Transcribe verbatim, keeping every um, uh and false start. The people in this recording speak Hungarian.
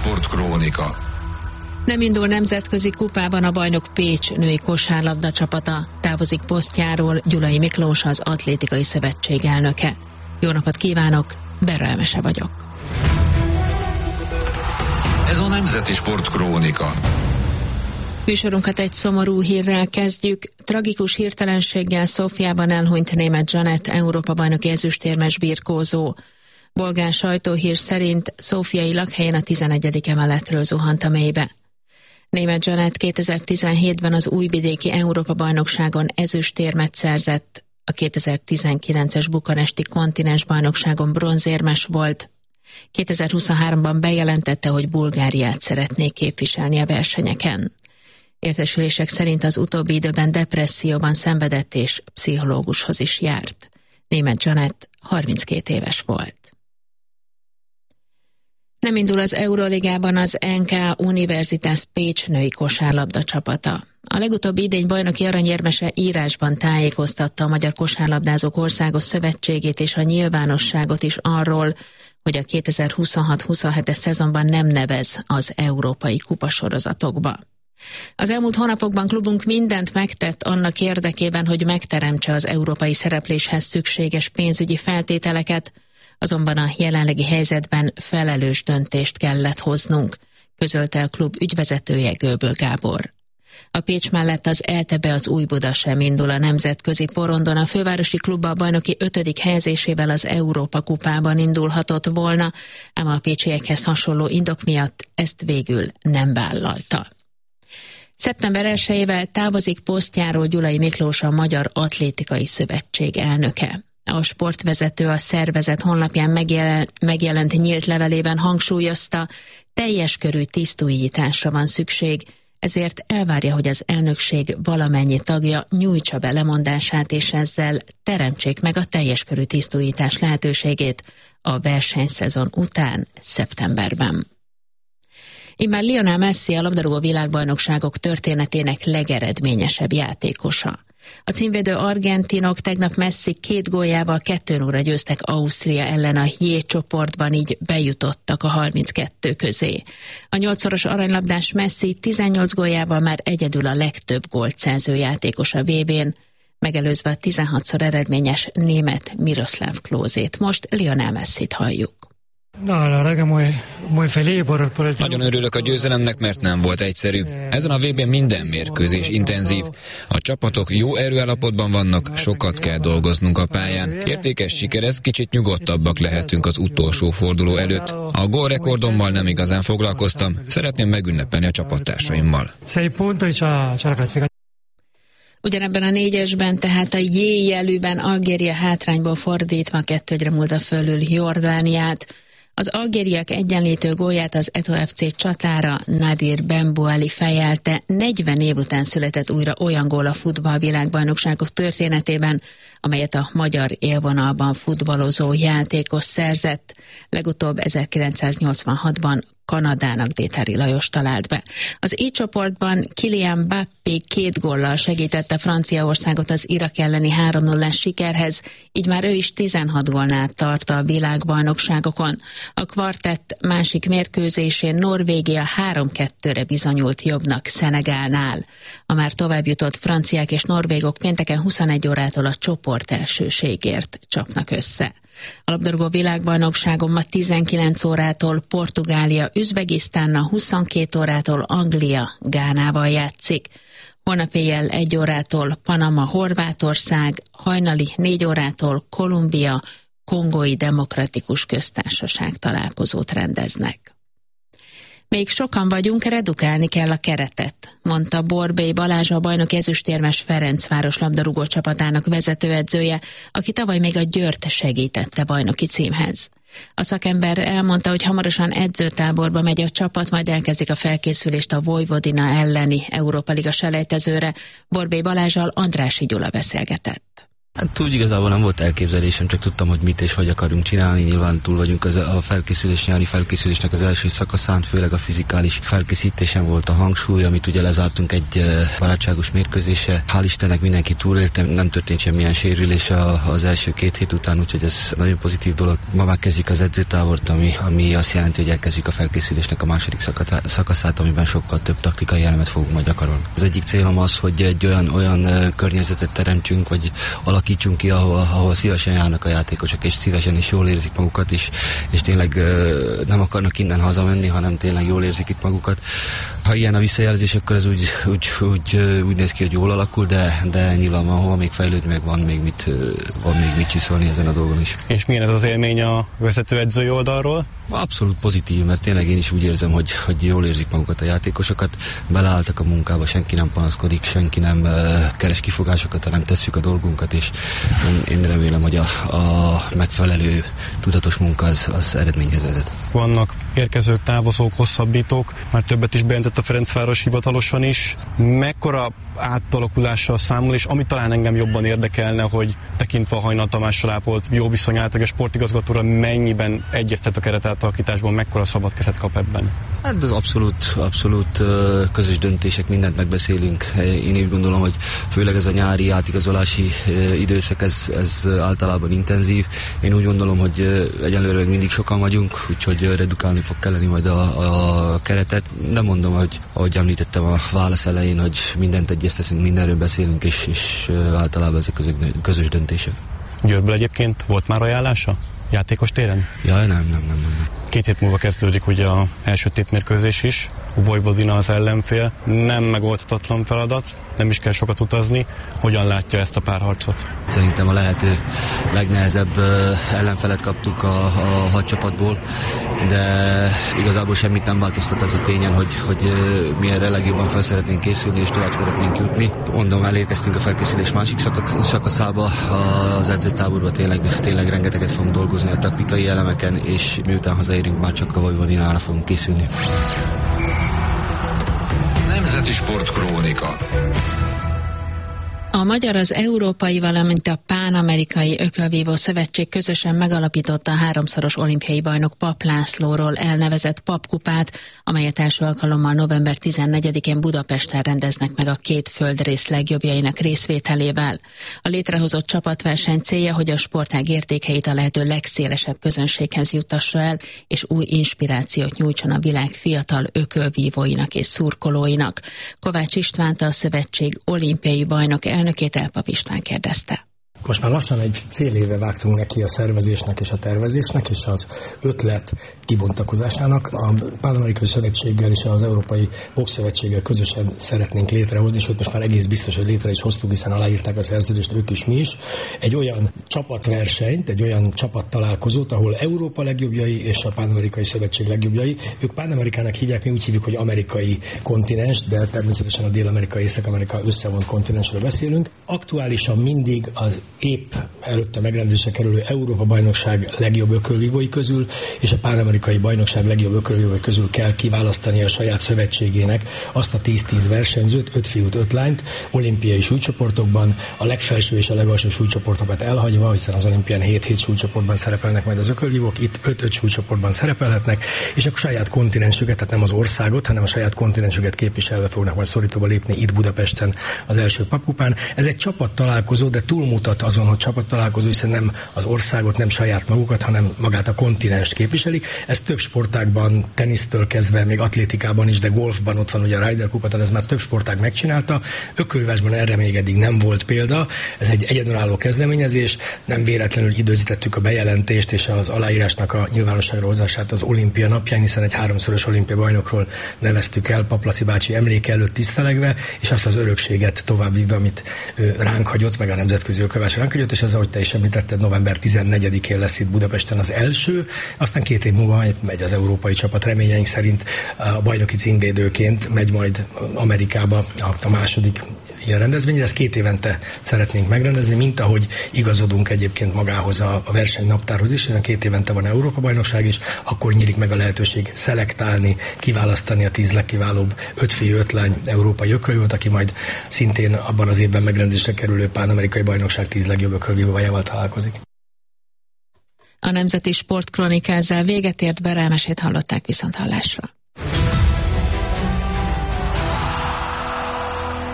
Sportkrónika. Nem indul nemzetközi kupában a bajnok Pécs női kosárlabda csapata. Távozik posztjáról Gyulai Miklós, az Atlétikai Szövetség elnöke. Jó napot kívánok, Berra Emese vagyok. Ez a Nemzeti Sportkrónika. Műsorunkat egy szomorú hírrel kezdjük. Tragikus hirtelenséggel Szófiában elhunyt Németh Zsanett, Európa-bajnoki ezüstérmes birkózó. Bolgár sajtóhír szerint szófiai lakhelyén a tizenegyedik emeletről zuhant a mélybe. Németh Zsanett kétezer-tizenhétben az újvidéki Európa-bajnokságon ezüstérmet szerzett, a kétezer-tizenkilences bukaresti kontinensbajnokságon bronzérmes volt. kétezer-huszonháromban bejelentette, hogy Bulgáriát szeretné képviselni a versenyeken. Értesülések szerint az utóbbi időben depresszióban szenvedett és pszichológushoz is járt. Németh Zsanett harminckét éves volt. Nem indul az Euroligában az en ká Universitas Pécs női kosárlabda csapata. A legutóbbi idény bajnoki aranyérmese írásban tájékoztatta a Magyar Kosárlabdázók Országos Szövetségét és a nyilvánosságot is arról, hogy a kétezer-huszonhat-huszonhetes szezonban nem nevez az európai kupasorozatokba. Az elmúlt hónapokban klubunk mindent megtett annak érdekében, hogy megteremtse az európai szerepléshez szükséges pénzügyi feltételeket, azonban a jelenlegi helyzetben felelős döntést kellett hoznunk, közölte a klub ügyvezetője, Göböl Gábor. A Pécs mellett az ELTE-be az Újbuda sem indul a nemzetközi porondon, a fővárosi klubba a bajnoki ötödik helyezésével az Európa kupában indulhatott volna, ám a pécsiekhez hasonló indok miatt ezt végül nem vállalta. szeptember elsejével távozik posztjáról Gyulai Miklós, a Magyar Atlétikai Szövetség elnöke. A sportvezető a szervezet honlapján megjelent, megjelent nyílt levelében hangsúlyozta, teljes körű tisztújításra van szükség, ezért elvárja, hogy az elnökség valamennyi tagja nyújtsa be lemondását, és ezzel teremtsék meg a teljes körű tisztújítás lehetőségét a versenyszezon után, szeptemberben. Immár Lionel Messi a labdarúgó világbajnokságok történetének legeredményesebb játékosa. A címvédő argentinok tegnap Messi két góljával kettő nullra győztek Ausztria ellen a J csoportban, így bejutottak a harminckettő közé. A nyolcszoros aranylabdás Messi tizennyolc góljával már egyedül a legtöbb gólt szerző játékos a vé bén, megelőzve a tizenhatszor eredményes német Miroslav Klózét. Most Lionel Messit halljuk. Nagyon örülök a győzelemnek, mert nem volt egyszerű. Ezen a vé bén minden mérkőzés intenzív. A csapatok jó erőállapotban vannak, sokat kell dolgoznunk a pályán. Értékes siker ez, kicsit nyugodtabbak lehetünk az utolsó forduló előtt. A gólrekordommal nem igazán foglalkoztam, szeretném megünnepelni a csapattársaimmal. Ugyanebben a négyesben, tehát a J jelűben Algéria hátrányból fordítva kettő egyre múlta fölül Jordániát. Az algériak egyenlítő gólját az Eto ef cé csatára Nadir Benbouali fejelte. negyven év után született újra olyan gól a futballvilágbajnokságok történetében, amelyet a magyar élvonalban futballozó játékos szerzett. Legutóbb ezerkilencszáznyolcvanhatban Kanadának Détári Lajos talált be. Az I csoportban Kylian Mbappé két góllal segítette Franciaországot az Irak elleni három nullás sikerhez, így már ő is tizenhat gólnál tart a világbajnokságokon. A kvartett másik mérkőzésén Norvégia három kettőre bizonyult jobbnak Szenegálnál. A már továbbjutott franciák és norvégok pénteken huszonegy órától a csoport elsőségért csapnak össze. A labdarúgó világbajnokságon ma tizenkilenc órától Portugália Üzbegisztánnal, huszonkét órától Anglia Gánával játszik. Holnap éjjel egy órától Panama Horvátország, hajnali négy órától Kolumbia Kongói Demokratikus Köztársaság találkozót rendeznek. Még sokan vagyunk, redukálni kell a keretet, mondta Borbély Balázs, a bajnoki ezüstérmes Ferencváros labdarúgó csapatának vezetőedzője, aki tavaly még a Győrt segítette bajnoki címhez. A szakember elmondta, hogy hamarosan edzőtáborba megy a csapat, majd elkezdik a felkészülést a Vojvodina elleni Európa Liga selejtezőre. Borbély Balázsal Andrássy Gyula beszélgetett. Hát úgy igazából nem volt elképzelésem, csak tudtam, hogy mit és hogy akarunk csinálni. Nyilván túl vagyunk az, a felkészülés, nyári felkészülésnek az első szakaszán, főleg a fizikális felkészítésen volt a hangsúly, amit ugye lezártunk egy barátságos mérkőzése. Hál' Istennek mindenki túlélte, nem történt semmilyen sérülés az első két hét után, úgyhogy ez nagyon pozitív dolog. Ma megkezdjük az edzőtábort, ami, ami azt jelenti, hogy elkezdjük a felkészülésnek a második szakaszát, amiben sokkal több taktikai elemet fogunk majd gyakorolni. Az egyik célom az, hogy egy olyan, olyan környezetet teremtsünk, vagy alakítsunk ki, ahol, ahol szívesen járnak a játékosok, és szívesen is jól érzik magukat, és, és tényleg nem akarnak innen hazamenni, hanem tényleg jól érzik itt magukat. Ha ilyen a visszajelzés, akkor ez úgy, úgy, úgy, úgy néz ki, hogy jól alakul, de, de nyilván van hova még fejlődni, meg van még mit, van még mit csiszolni ezen a dolgon is. És milyen ez az élmény a vezetőedzői oldalról? Abszolút pozitív, mert tényleg én is úgy érzem, hogy, hogy jól érzik magukat a játékosokat, beleálltak a munkába, senki nem panaszkodik, senki nem uh, keres kifogásokat, hanem tesszük a dolgunkat, és én, én remélem, hogy a, a megfelelő tudatos munka az, az eredményhez vezet. Vannak érkezők, távozók, hosszabbítók, már többet is bejelentett a Ferencváros hivatalosan is. Mekkora átalakulással számol, és ami talán engem jobban érdekelne, hogy tekintve a Hajnal Tamással ápolt jó viszonyát, a sportigazgatóra mennyiben egyeztet a keretátalakításban, mekkora szabad kezet kap ebben? Hát az abszolút, abszolút közös döntések, mindent megbeszélünk. Én úgy gondolom, hogy főleg ez a nyári átigazolási időszak, ez, ez általában intenzív. Én úgy gondolom, hogy egyelőre mindig sokan vagyunk, úgyhogy redukálni fog kelleni majd a, a keretet. Nem mondom, hogy ahogy említettem a válasz elején, hogy mindent egyezteszünk, mindenről beszélünk, és, és általában ezek közös, közös döntések. Győrből egyébként volt már ajánlása? Játékos téren? Jaj, nem, nem, nem, nem. Két hét múlva kezdődik ugye a első tétmérkőzés is. Vojvodina az ellenfél. Nem megoldhatatlan feladat, nem is kell sokat utazni. Hogyan látja ezt a párharcot? Szerintem a lehető legnehezebb ellenfelet kaptuk a, a hat csapatból, de igazából semmit nem változtat az a tényen, hogy, hogy mi erre legjobban fel szeretnénk készülni, és tovább szeretnénk jutni. Mondom, elérkeztünk a felkészülés másik szakaszába, az edzőtáborban tényleg, tényleg rengeteget fogunk dolgozni a taktikai elemeken, és miután hazaérünk, már csak a Vojvodinára fogunk készülni. Nemzeti Sportkrónika. A magyar, az Európai, valamint a Pán-amerikai Ökölvívó Szövetség közösen megalapította a háromszoros olimpiai bajnok Papp Lászlóról elnevezett papkupát, amelyet első alkalommal november tizennegyedikén Budapesten rendeznek meg a két földrész legjobbjainak részvételével. A létrehozott csapatverseny célja, hogy a sportág értékeit a lehető legszélesebb közönséghez juttassa el, és új inspirációt nyújtson a világ fiatal ökölvívóinak és szurkolóinak. Kovács Istvánt, a szövetség olimpiai bajnok elnökét Elpap István kérdezte. Most már lassan egy fél éve vágtunk neki a szervezésnek és a tervezésnek és az ötlet kibontakozásának. A Pán-amerikai Szövetséggel és az Európai Bokszövetséggel közösen szeretnénk létrehozni, és ott most már egész biztos, hogy létre is hoztuk, hiszen aláírták a szerződést ők is, mi is. Egy olyan csapatversenyt, egy olyan csapattalálkozót, ahol Európa legjobbjai és a Pán-amerikai Szövetség legjobbjai. Ők Pán-amerikának hívják, mi úgy hívjuk, hogy amerikai kontinens, de természetesen a Dél-Amerika, Észak-Amerika összevont kontinensről beszélünk. Aktuálisan mindig az épp előtte megrendezésre kerülő Európa-bajnokság legjobb ökölvívói közül és a Pán-amerikai bajnokság legjobb ökölvívói közül kell kiválasztani a saját szövetségének azt a tíz-tíz versenyzőt, öt fiút, öt lányt, olimpiai súlycsoportokban, a legfelső és a legalsó súlycsoportokat elhagyva, hiszen az olimpián hét-hét súlycsoportban szerepelnek majd az ökölvívók, itt öt-öt súlycsoportban szerepelhetnek, és a saját kontinensüket, tehát nem az országot, hanem a saját kontinensüket képviselve fognak majd szorítóba lépni itt Budapesten az első papkupán. Ez egy csapat találkozó, de túlmutat azon, hogy csapattalálkozó, hiszen nem az országot, nem saját magukat, hanem magát a kontinenst képviselik. Ez több sportágban, tenisztől kezdve, még atlétikában is, de golfban ott van ugye a Ryder Cup, tehát ez már több sportág megcsinálta. Ökölvívásban erre még eddig nem volt példa. Ez egy egyedülálló kezdeményezés, nem véletlenül időzítettük a bejelentést és az aláírásnak a nyilvánosságra hozását az olimpia napján, hiszen egy háromszoros olimpia bajnokról neveztük el Papp Laci bácsi emléke előtt tisztelegve, és azt az örökséget továbbvívve, amit ránk hagyott, meg a nemzetközi ökölvívás ránk hagyott, és ez, ahogy te is említetted, november tizennegyedikén lesz itt Budapesten az első, aztán két év múlva megy az európai csapat, reményeink szerint a bajnoki címvédőként megy majd Amerikába a, a második ilyen rendezvényre, ezt két évente szeretnénk megrendezni, mint ahogy igazodunk egyébként magához a, a versenynaptárhoz is, hiszen két évente van Európa-bajnokság is, akkor nyílik meg a lehetőség szelektálni, kiválasztani a tíz legkiválóbb öt fiú, öt lány európai ökölvívót, aki majd szintén abban az évben megrendezésre kerülő Pán-amerikai bajnokság tíz legjobb ökölvívójával találkozik. A Nemzeti Sportkrónika ezzel véget ért, Berelmesét hallották, viszont hallásra.